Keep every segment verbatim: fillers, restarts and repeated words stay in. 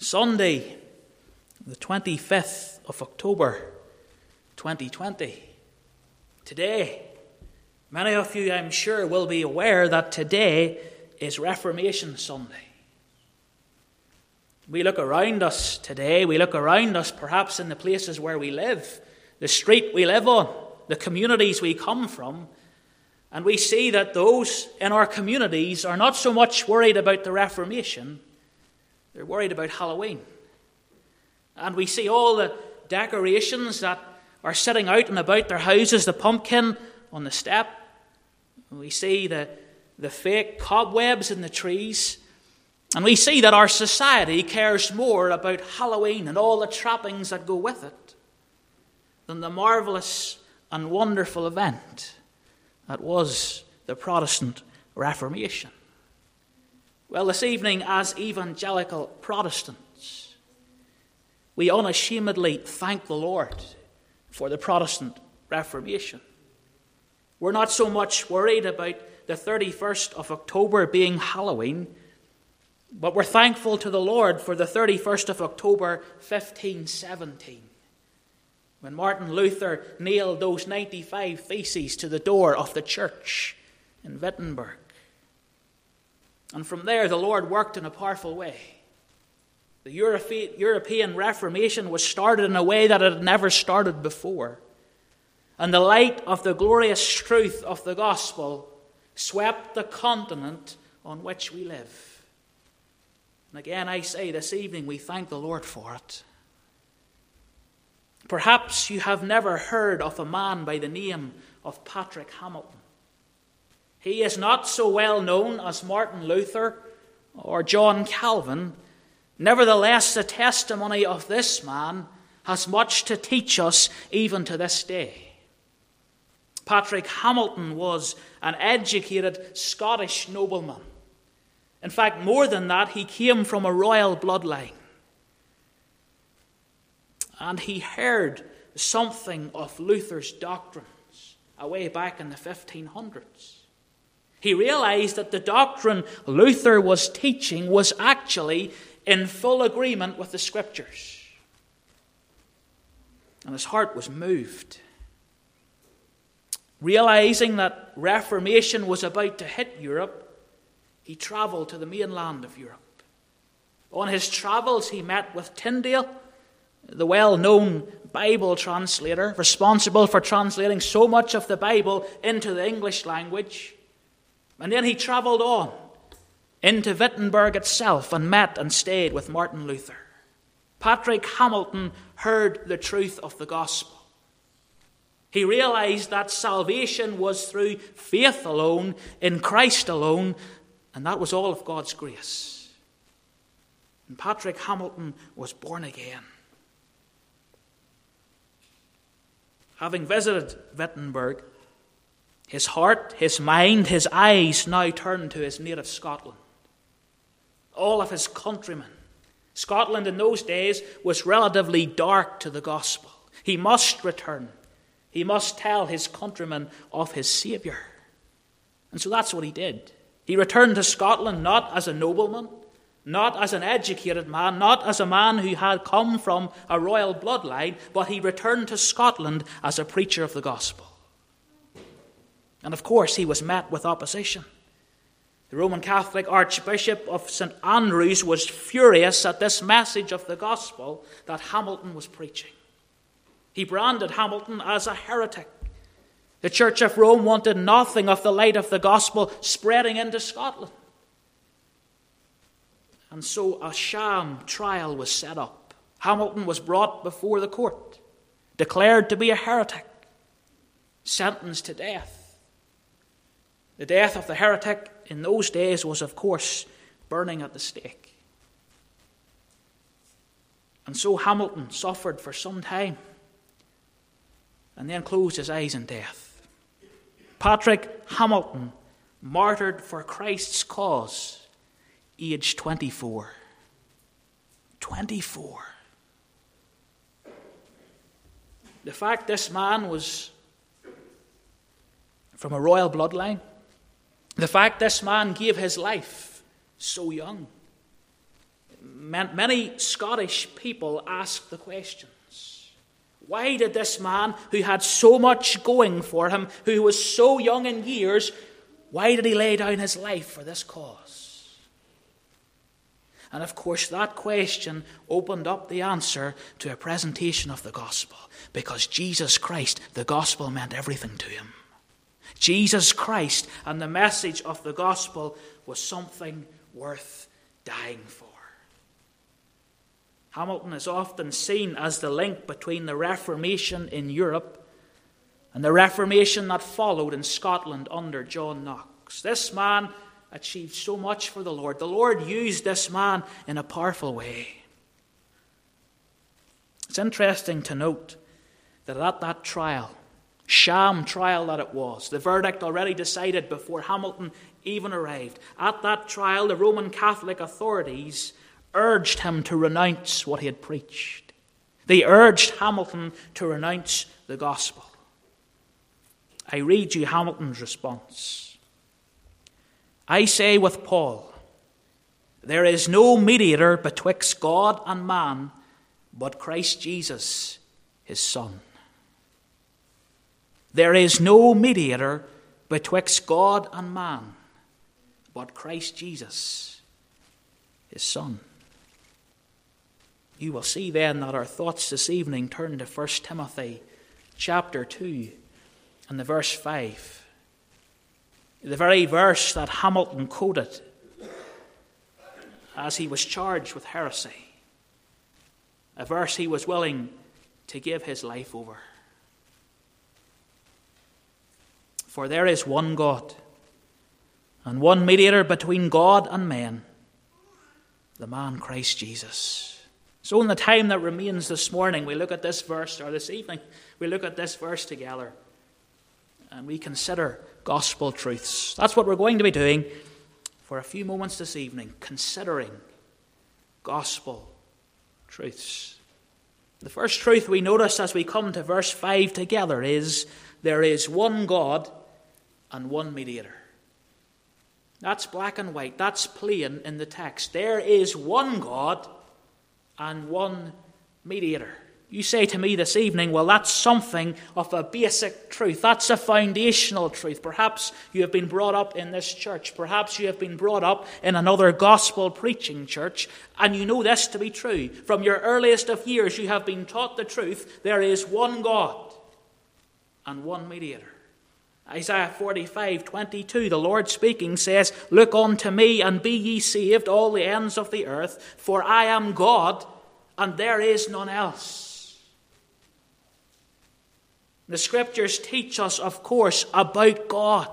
Sunday, the twenty-fifth of October, twenty twenty. Today, many of you, I'm sure, will be aware that today is Reformation Sunday. We look around us today, we look around us perhaps in the places where we live, the street we live on, the communities we come from, and we see that those in our communities are not so much worried about the Reformation, they're worried about Halloween. And we see all the decorations that are sitting out and about their houses, the pumpkin on the step. We see the, the fake cobwebs in the trees. And we see that our society cares more about Halloween and all the trappings that go with it than the marvelous and wonderful event that was the Protestant Reformation. Well, this evening, as evangelical Protestants, we unashamedly thank the Lord for the Protestant Reformation. We're not so much worried about the thirty-first of October being Halloween, but we're thankful to the Lord for the thirty-first of October, fifteen seventeen, when Martin Luther nailed those ninety-five theses to the door of the church in Wittenberg. And from there, the Lord worked in a powerful way. The European Reformation was started in a way that it had never started before. And the light of the glorious truth of the gospel swept the continent on which we live. And again, I say this evening, we thank the Lord for it. Perhaps you have never heard of a man by the name of Patrick Hamilton. He is not so well known as Martin Luther or John Calvin. Nevertheless, the testimony of this man has much to teach us even to this day. Patrick Hamilton was an educated Scottish nobleman. In fact, more than that, he came from a royal bloodline. And he heard something of Luther's doctrines away back in the fifteen hundreds. He realized that the doctrine Luther was teaching was actually in full agreement with the Scriptures. And his heart was moved. Realizing that Reformation was about to hit Europe, he travelled to the mainland of Europe. On his travels, he met with Tyndale, the well-known Bible translator, responsible for translating so much of the Bible into the English language. And then he travelled on into Wittenberg itself and met and stayed with Martin Luther. Patrick Hamilton heard the truth of the gospel. He realized that salvation was through faith alone, in Christ alone, and that was all of God's grace. And Patrick Hamilton was born again. Having visited Wittenberg, his heart, his mind, his eyes now turned to his native Scotland. All of his countrymen. Scotland in those days was relatively dark to the gospel. He must return. He must tell his countrymen of his Saviour. And so that's what he did. He returned to Scotland not as a nobleman, not as an educated man, not as a man who had come from a royal bloodline, but he returned to Scotland as a preacher of the gospel. And of course, he was met with opposition. The Roman Catholic Archbishop of Saint Andrews was furious at this message of the gospel that Hamilton was preaching. He branded Hamilton as a heretic. The Church of Rome wanted nothing of the light of the gospel spreading into Scotland. And so a sham trial was set up. Hamilton was brought before the court, declared to be a heretic, sentenced to death. The death of the heretic in those days was, of course, burning at the stake. And so Hamilton suffered for some time and then closed his eyes in death. Patrick Hamilton, martyred for Christ's cause, age twenty-four. twenty-four. The fact this man was from a royal bloodline, the fact this man gave his life so young, many Scottish people ask the questions. Why did this man, who had so much going for him, who was so young in years, why did he lay down his life for this cause? And of course, that question opened up the answer to a presentation of the gospel, because Jesus Christ, the gospel meant everything to him. Jesus Christ and the message of the gospel was something worth dying for. Hamilton is often seen as the link between the Reformation in Europe and the Reformation that followed in Scotland under John Knox. This man achieved so much for the Lord. The Lord used this man in a powerful way. It's interesting to note that at that trial, sham trial that it was, the verdict already decided before Hamilton even arrived, at that trial the Roman Catholic authorities urged him to renounce what he had preached. They urged Hamilton to renounce the gospel. I read you Hamilton's response. I say with Paul, there is no mediator betwixt God and man, but Christ Jesus, his Son. There is no mediator betwixt God and man, but Christ Jesus, his Son. You will see then that our thoughts this evening turn to First Timothy chapter two and the verse five. The very verse that Hamilton quoted as he was charged with heresy. A verse he was willing to give his life over. For there is one God, and one mediator between God and men, the man Christ Jesus. So in the time that remains this morning, we look at this verse, or this evening, we look at this verse together, and we consider gospel truths. That's what we're going to be doing for a few moments this evening, considering gospel truths. The first truth we notice as we come to verse five together is, there is one God and one mediator. That's black and white. That's plain in the text. There is one God and one mediator. You say to me this evening, well, that's something of a basic truth. That's a foundational truth. Perhaps you have been brought up in this church. Perhaps you have been brought up in another gospel preaching church, and you know this to be true. From your earliest of years, you have been taught the truth. There is one God and one mediator. Isaiah forty-five twenty-two, the Lord speaking says, look unto me and be ye saved, all the ends of the earth, for I am God and there is none else. The scriptures teach us, of course, about God.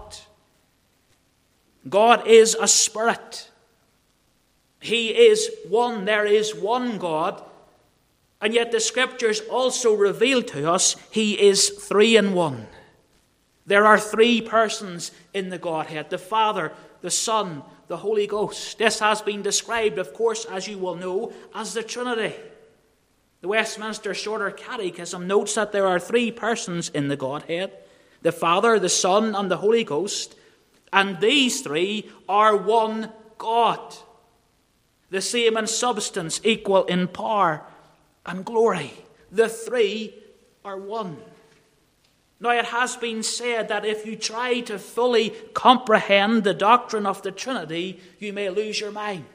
God is a spirit. He is one. There is one God. And yet the scriptures also reveal to us he is three in one. There are three persons in the Godhead, the Father, the Son, the Holy Ghost. This has been described, of course, as you will know, as the Trinity. The Westminster Shorter Catechism notes that there are three persons in the Godhead, the Father, the Son, and the Holy Ghost, and these three are one God, the same in substance, equal in power and glory. The three are one. Now, it has been said that if you try to fully comprehend the doctrine of the Trinity, you may lose your mind.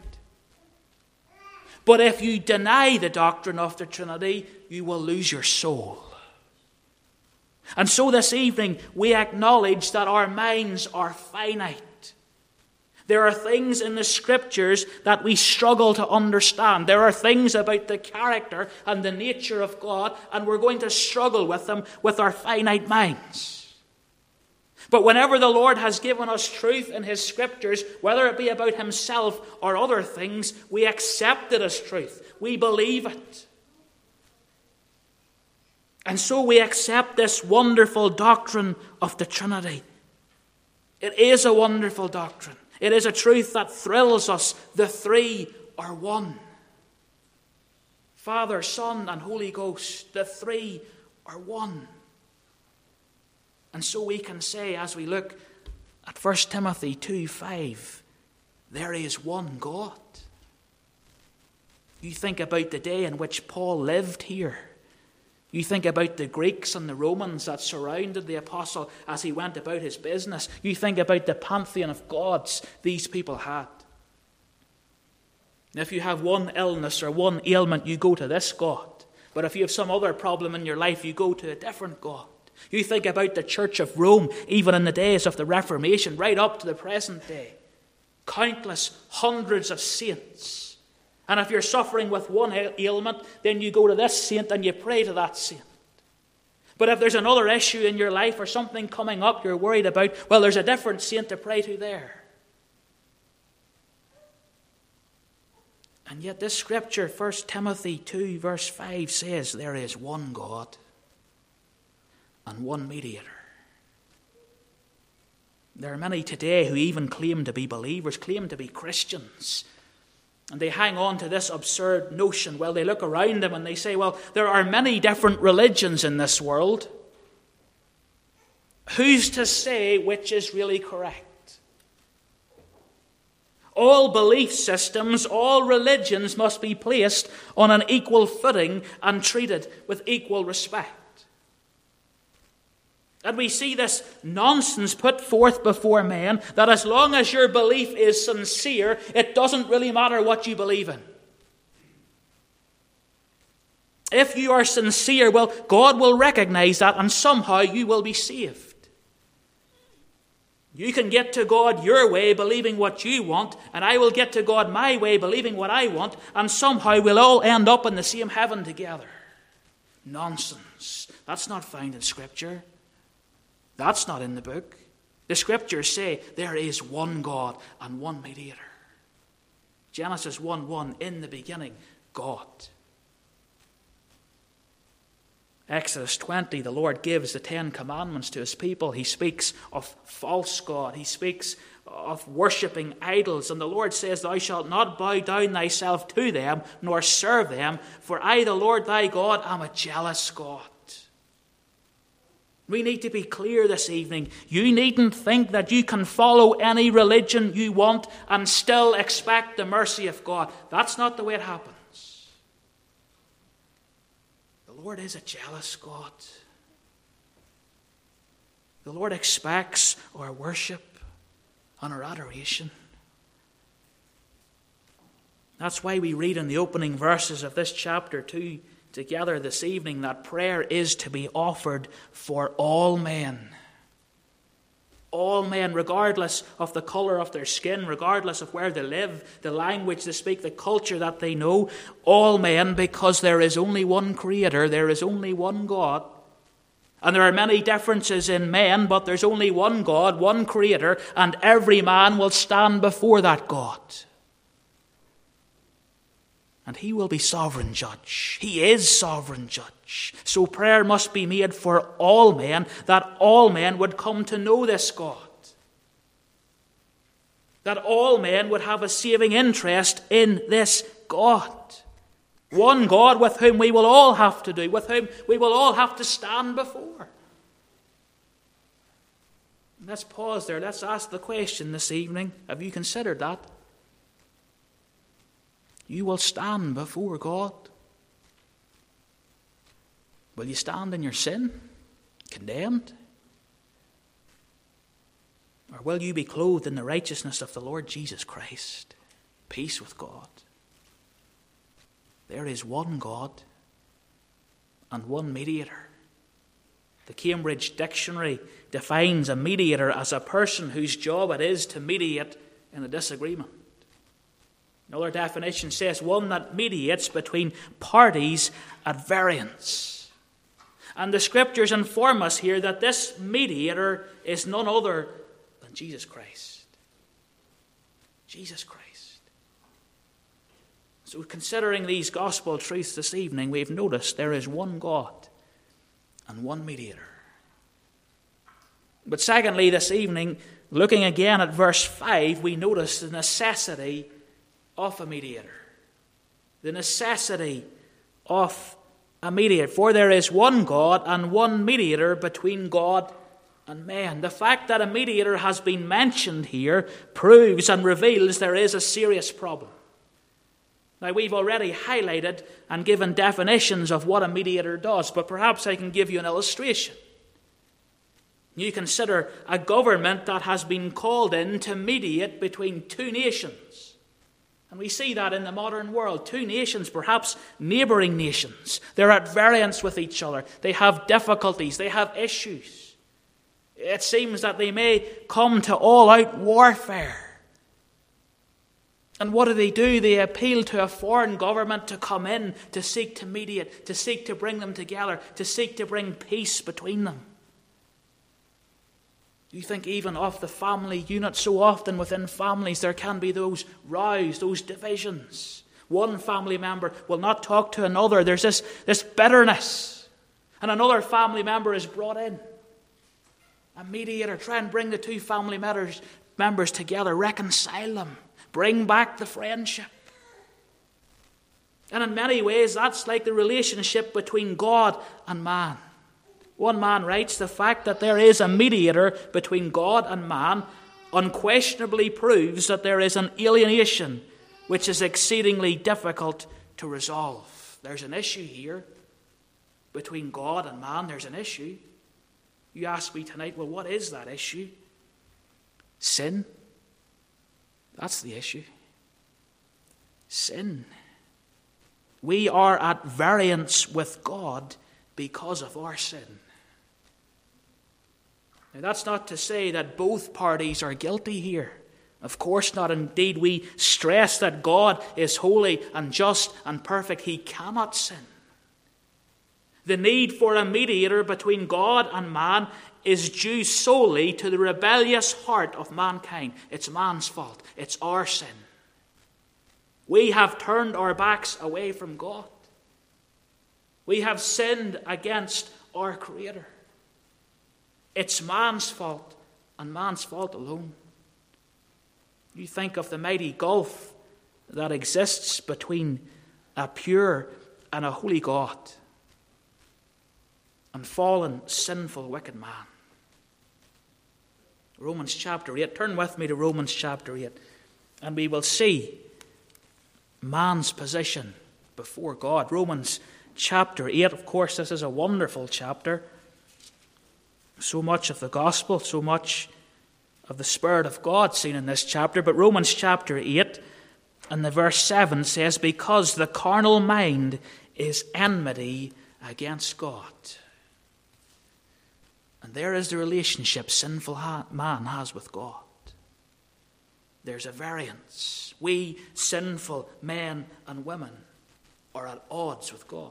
But if you deny the doctrine of the Trinity, you will lose your soul. And so this evening, we acknowledge that our minds are finite. There are things in the scriptures that we struggle to understand. There are things about the character and the nature of God, and we're going to struggle with them with our finite minds. But whenever the Lord has given us truth in his scriptures, whether it be about himself or other things, we accept it as truth. We believe it. And so we accept this wonderful doctrine of the Trinity. It is a wonderful doctrine. It is a truth that thrills us. The three are one. Father, Son, and Holy Ghost, the three are one. And so we can say, as we look at First Timothy two five, there is one God. You think about the day in which Paul lived here. You think about the Greeks and the Romans that surrounded the apostle as he went about his business. You think about the pantheon of gods these people had. If you have one illness or one ailment, you go to this God. But if you have some other problem in your life, you go to a different God. You think about the Church of Rome, even in the days of the Reformation, right up to the present day. Countless hundreds of saints. And if you're suffering with one ailment, then you go to this saint and you pray to that saint. But if there's another issue in your life or something coming up you're worried about, well, there's a different saint to pray to there. And yet this scripture, First Timothy two, verse five, says there is one God and one mediator. There are many today who even claim to be believers, claim to be Christians. And they hang on to this absurd notion. Well, they look around them and they say, well, there are many different religions in this world. Who's to say which is really correct? All belief systems, all religions must be placed on an equal footing and treated with equal respect. And we see this nonsense put forth before men that as long as your belief is sincere, it doesn't really matter what you believe in. If you are sincere, well, God will recognize that and somehow you will be saved. You can get to God your way, believing what you want, and I will get to God my way, believing what I want, and somehow we'll all end up in the same heaven together. Nonsense. That's not found in Scripture. That's not in the book. The Scriptures say there is one God and one mediator. Genesis one one, in the beginning, God. Exodus twenty, the Lord gives the Ten Commandments to his people. He speaks of false God. He speaks of worshipping idols. And the Lord says, thou shalt not bow down thyself to them, nor serve them, for I, the Lord thy God, am a jealous God. We need to be clear this evening. You needn't think that you can follow any religion you want and still expect the mercy of God. That's not the way it happens. The Lord is a jealous God. The Lord expects our worship and our adoration. That's why we read in the opening verses of this chapter two together this evening that prayer is to be offered for all men. All men, regardless of the colour of their skin, regardless of where they live, the language they speak, the culture that they know. All men, because there is only one Creator, there is only one God. And there are many differences in men, but there's only one God, one Creator, and every man will stand before that God. And he will be sovereign judge. He is sovereign judge. So prayer must be made for all men, that all men would come to know this God. That all men would have a saving interest in this God. One God with whom we will all have to do, with whom we will all have to stand before. Let's pause there. Let's ask the question this evening. Have you considered that? You will stand before God. Will you stand in your sin, condemned? Or will you be clothed in the righteousness of the Lord Jesus Christ? Peace with God. There is one God and one mediator. The Cambridge Dictionary defines a mediator as a person whose job it is to mediate in a disagreement. Another definition says one that mediates between parties at variance. And the Scriptures inform us here that this mediator is none other than Jesus Christ. Jesus Christ. So considering these gospel truths this evening, we've noticed there is one God and one mediator. But secondly, this evening, looking again at verse five, we notice the necessity of a mediator. The necessity of a mediator. For there is one God and one mediator between God and men. The fact that a mediator has been mentioned here proves and reveals there is a serious problem. Now, we've already highlighted and given definitions of what a mediator does, but perhaps I can give you an illustration. You consider a government that has been called in to mediate between two nations. And we see that in the modern world. Two nations, perhaps neighboring nations. They're at variance with each other. They have difficulties. They have issues. It seems that they may come to all-out warfare. And what do they do? They appeal to a foreign government to come in, to seek to mediate, to seek to bring them together, to seek to bring peace between them. You think even of the family unit, so often within families there can be those rows, those divisions. One family member will not talk to another. There's this, this bitterness. And another family member is brought in. A mediator, try and bring the two family members, members together, reconcile them. Bring back the friendship. And in many ways, that's like the relationship between God and man. One man writes, the fact that there is a mediator between God and man unquestionably proves that there is an alienation which is exceedingly difficult to resolve. There's an issue here between God and man. There's an issue. You ask me tonight, well, what is that issue? Sin. That's the issue. Sin. We are at variance with God because of our sin. Now, that's not to say that both parties are guilty here. Of course not. Indeed, we stress that God is holy and just and perfect. He cannot sin. The need for a mediator between God and man is due solely to the rebellious heart of mankind. It's man's fault. It's our sin. We have turned our backs away from God. We have sinned against our Creator. It's man's fault and man's fault alone. You think of the mighty gulf that exists between a pure and a holy God and fallen, sinful, wicked man. Romans chapter eight. Turn with me to Romans chapter eight, and we will see man's position before God. Romans chapter eight, of course, this is a wonderful chapter. So much of the gospel, so much of the Spirit of God seen in this chapter. But Romans chapter eight, and the verse seven says, because the carnal mind is enmity against God. And there is the relationship sinful man has with God. There's a variance. We sinful men and women are at odds with God.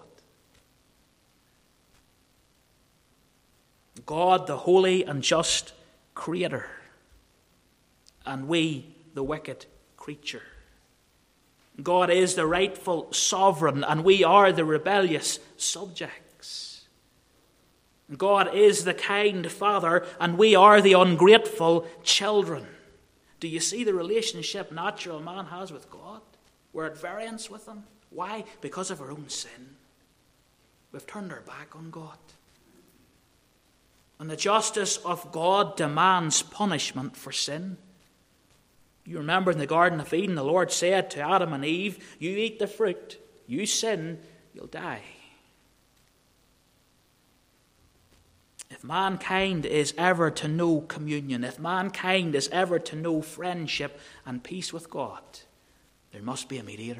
God, the holy and just Creator, and we, the wicked creature. God is the rightful sovereign, and we are the rebellious subjects. God is the kind Father, and we are the ungrateful children. Do you see the relationship natural man has with God? We're at variance with Him. Why? Because of our own sin. We've turned our back on God. And the justice of God demands punishment for sin. You remember in the Garden of Eden, the Lord said to Adam and Eve, you eat the fruit, you sin, you'll die. If mankind is ever to know communion, if mankind is ever to know friendship and peace with God, there must be a mediator.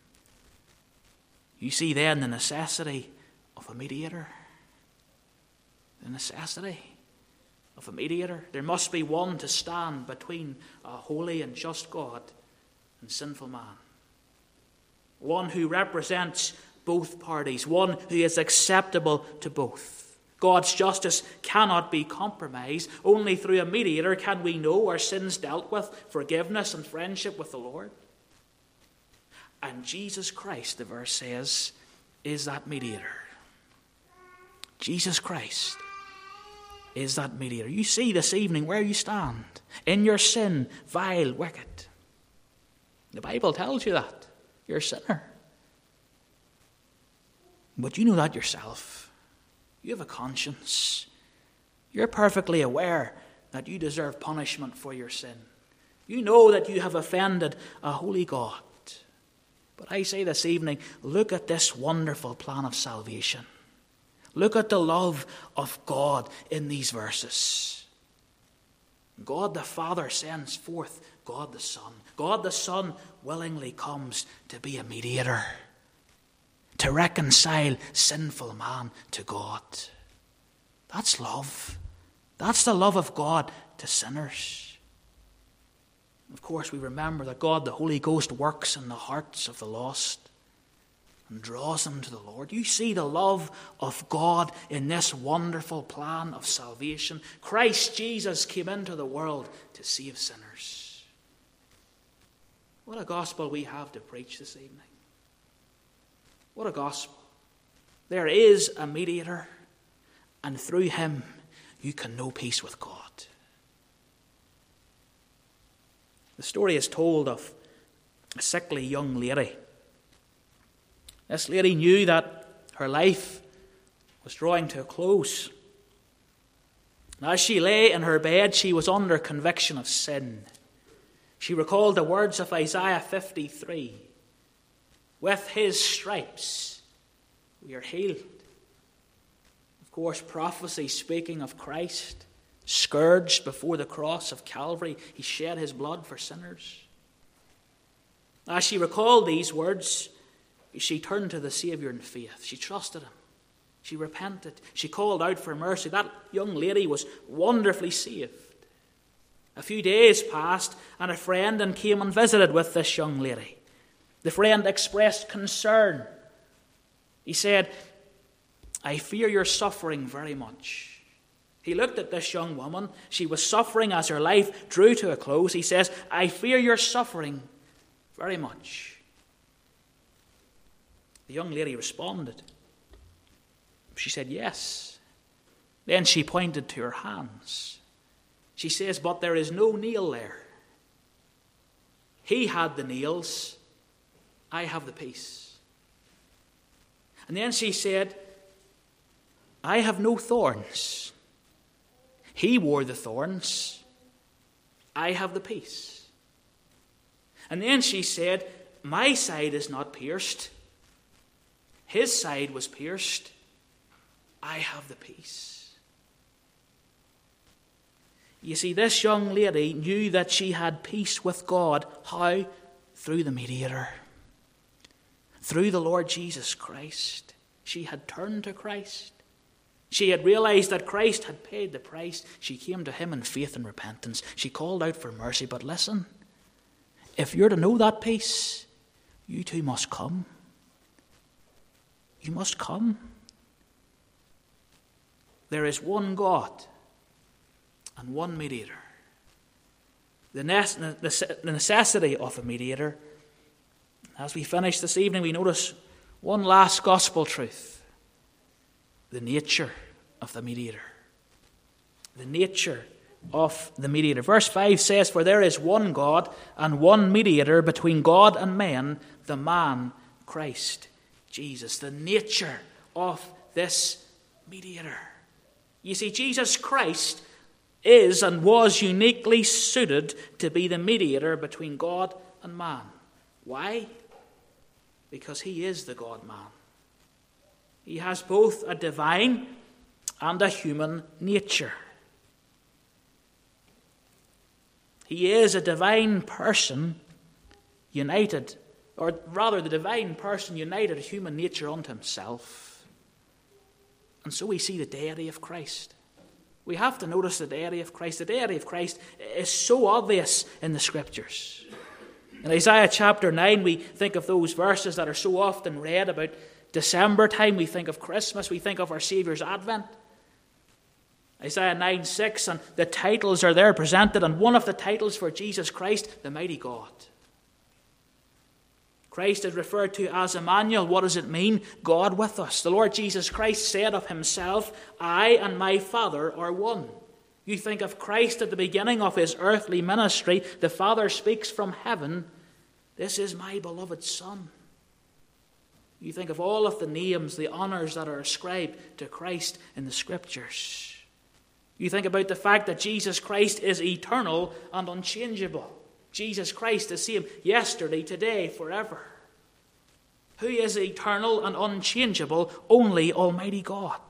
You see then the necessity of a mediator. The necessity of a mediator. There must be one to stand between a holy and just God and sinful man. One who represents both parties. One who is acceptable to both. God's justice cannot be compromised. Only through a mediator can we know our sins dealt with, forgiveness and friendship with the Lord. And Jesus Christ, the verse says, is that mediator. Jesus Christ is that mediator. You see this evening where you stand. In your sin, vile, wicked. The Bible tells you that. You're a sinner. But you know that yourself. You have a conscience. You're perfectly aware that you deserve punishment for your sin. You know that you have offended a holy God. But I say this evening, look at this wonderful plan of salvation. Look at the love of God in these verses. God the Father sends forth God the Son. God the Son willingly comes to be a mediator, to reconcile sinful man to God. That's love. That's the love of God to sinners. Of course, we remember that God, the Holy Ghost, works in the hearts of the lost and draws them to the Lord. You see the love of God in this wonderful plan of salvation. Christ Jesus came into the world to save sinners. What a gospel we have to preach this evening. What a gospel. There is a mediator, and through him you can know peace with God. The story is told of a sickly young lady. This lady knew that her life was drawing to a close. And as she lay in her bed, she was under conviction of sin. She recalled the words of Isaiah fifty-three. With his stripes we are healed. Of course, prophecy speaking of Christ, scourged before the cross of Calvary, he shed his blood for sinners. As she recalled these words, she turned to the Saviour in faith. She trusted him. She repented. She called out for mercy. That young lady was wonderfully saved. A few days passed, and a friend and came and visited with this young lady. The friend expressed concern. He said, I fear you're suffering very much. He looked at this young woman. She was suffering as her life drew to a close. He says, I fear you're suffering very much. The young lady responded. She said, yes. Then she pointed to her hands. She says, but there is no nail there. He had the nails. I have the peace. And then she said, I have no thorns. He wore the thorns. I have the peace. And then she said, my side is not pierced. His side was pierced. I have the peace. You see, this young lady knew that she had peace with God. How? Through the mediator. Through the Lord Jesus Christ. She had turned to Christ. She had realized that Christ had paid the price. She came to him in faith and repentance. She called out for mercy. But listen, if you're to know that peace, you too must come. You must come. There is one God and one mediator. The necessity of a mediator. As we finish this evening, we notice one last gospel truth. The nature of the mediator. The nature of the mediator. Verse five says, for there is one God and one mediator between God and men, the man Christ Jesus. The nature of this mediator. You see, Jesus Christ is and was uniquely suited to be the mediator between God and man. Why? Because he is the God-man. He has both a divine and a human nature. He is a divine person united, or rather the divine person united a human nature unto himself. And so we see the deity of Christ. We have to notice the deity of Christ. The deity of Christ is so obvious in the Scriptures. In Isaiah chapter nine, we think of those verses that are so often read about December time. We think of Christmas. We think of our Saviour's advent. Isaiah nine six, and the titles are there presented. And one of the titles for Jesus Christ, the mighty God. Christ is referred to as Emmanuel. What does it mean? God with us. The Lord Jesus Christ said of himself, I and my Father are one. You think of Christ at the beginning of his earthly ministry. The Father speaks from heaven, this is my beloved Son. You think of all of the names, the honors that are ascribed to Christ in the Scriptures. You think about the fact that Jesus Christ is eternal and unchangeable. Jesus Christ the same yesterday, today, forever. who is eternal and unchangeable, only Almighty God.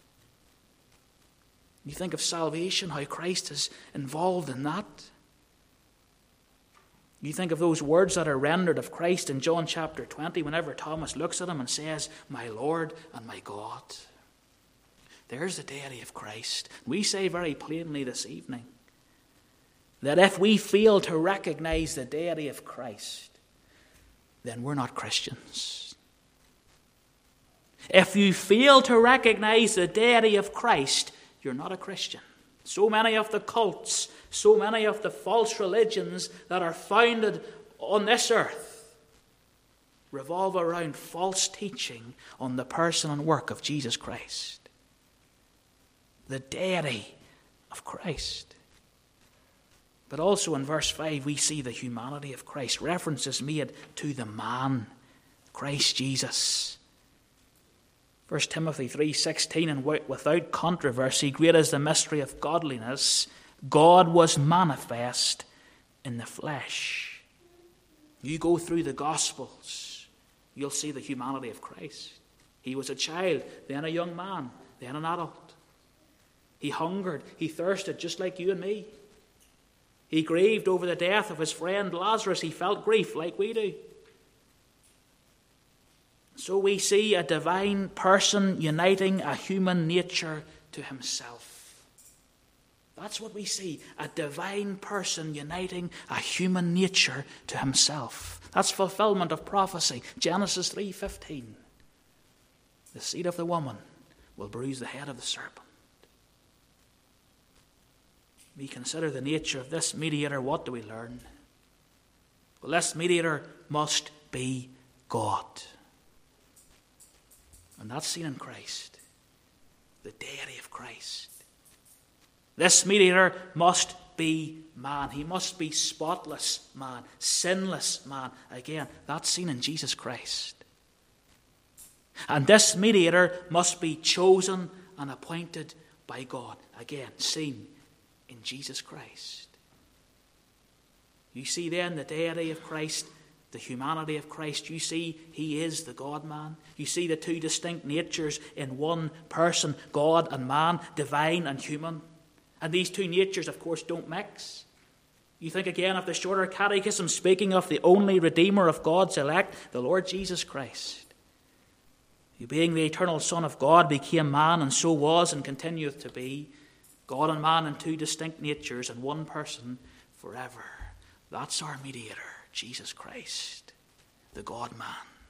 You think of salvation, how Christ is involved in that. You think of those words that are rendered of Christ in John chapter twenty, whenever Thomas looks at him and says, "My Lord and my God." There's the deity of Christ. We say very plainly this evening that if we fail to recognize the deity of Christ, then we're not Christians. If you fail to recognize the deity of Christ, you're not a Christian. So many of the cults, so many of the false religions that are founded on this earth revolve around false teaching on the person and work of Jesus Christ. The deity of Christ. But also in verse five we see the humanity of Christ. Reference is made to the man, Christ Jesus. First Timothy three sixteen, and without controversy, great is the mystery of godliness. God was manifest in the flesh. You go through the Gospels, you'll see the humanity of Christ. He was a child, then a young man, then an adult. He hungered, he thirsted just like you and me. He grieved over the death of his friend Lazarus. He felt grief like we do. So we see a divine person uniting a human nature to himself. That's what we see, a divine person uniting a human nature to himself. That's fulfillment of prophecy, Genesis three fifteen. The seed of the woman will bruise the head of the serpent. We consider the nature of this mediator. What do we learn? Well, this mediator must be God. And that's seen in Christ, the deity of Christ. This mediator must be man. He must be spotless man, sinless man. Again, that's seen in Jesus Christ. And this mediator must be chosen and appointed by God. Again, seen in Jesus Christ. You see then the deity of Christ, the humanity of Christ. You see he is the God-man. You see the two distinct natures in one person, God and man, divine and human. And these two natures, of course, don't mix. You think again of the Shorter Catechism speaking of the only Redeemer of God's elect, the Lord Jesus Christ, who being the eternal Son of God became man, and so was and continueth to be, God and man in two distinct natures and one person forever. That's our mediator, Jesus Christ, the God-man.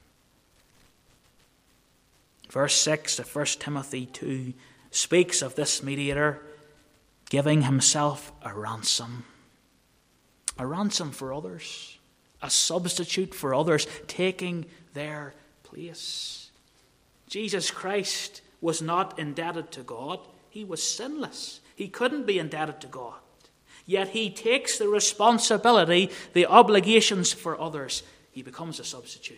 Verse six of First Timothy two speaks of this mediator giving himself a ransom. A ransom for others. A substitute for others, taking their place. Jesus Christ was not indebted to God. He was sinless. He couldn't be indebted to God. Yet he takes the responsibility, the obligations for others. He becomes a substitute.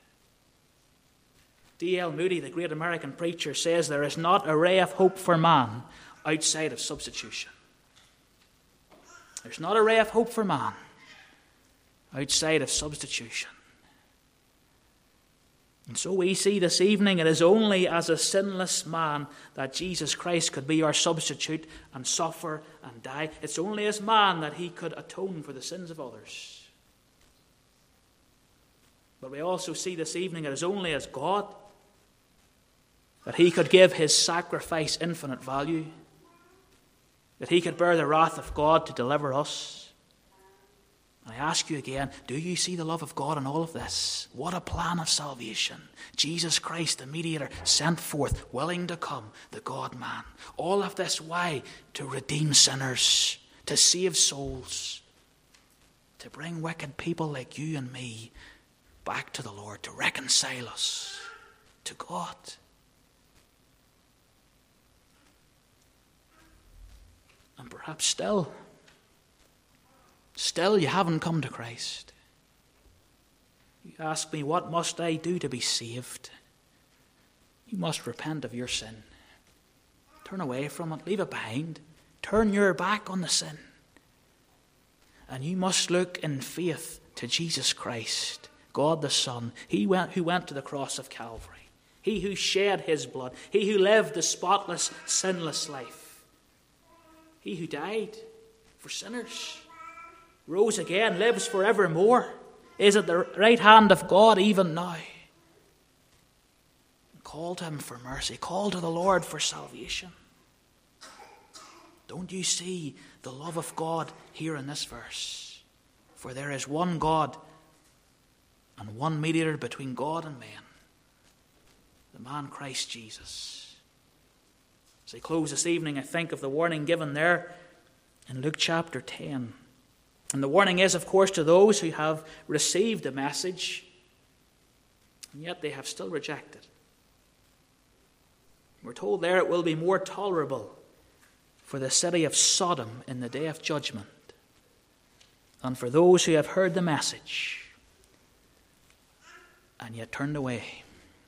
D L Moody, the great American preacher, says there is not a ray of hope for man outside of substitution. There's not a ray of hope for man outside of substitution. And so we see this evening it is only as a sinless man that Jesus Christ could be our substitute and suffer and die. It's only as man that he could atone for the sins of others. But we also see this evening it is only as God that he could give his sacrifice infinite value, that he could bear the wrath of God to deliver us. And I ask you again, do you see the love of God in all of this? What a plan of salvation. Jesus Christ, the mediator, sent forth, willing to come, the God-man. All of this, why? To redeem sinners, to save souls, to bring wicked people like you and me back to the Lord, to reconcile us to God. And perhaps still, still you haven't come to Christ. You ask me, what must I do to be saved? You must repent of your sin. Turn away from it, leave it behind. Turn your back on the sin. And you must look in faith to Jesus Christ, God the Son, he went, who went to the cross of Calvary, he who shed his blood, he who lived the spotless, sinless life, he who died for sinners, rose again, lives forevermore, is at the right hand of God even now. Call to him for mercy. Call to the Lord for salvation. Don't you see the love of God here in this verse? For there is one God and one mediator between God and man, the man Christ Jesus. As I close this evening, I think of the warning given there in Luke chapter ten. And the warning is, of course, to those who have received the message, and yet they have still rejected. We're told there it will be more tolerable for the city of Sodom in the day of judgment than for those who have heard the message and yet turned away.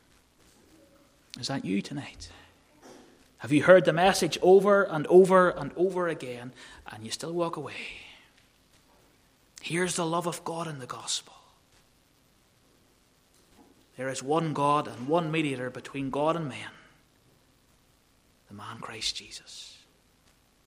Is that you tonight? Have you heard the message over and over and over again and you still walk away? Here's the love of God in the gospel. There is one God and one mediator between God and man, the man Christ Jesus.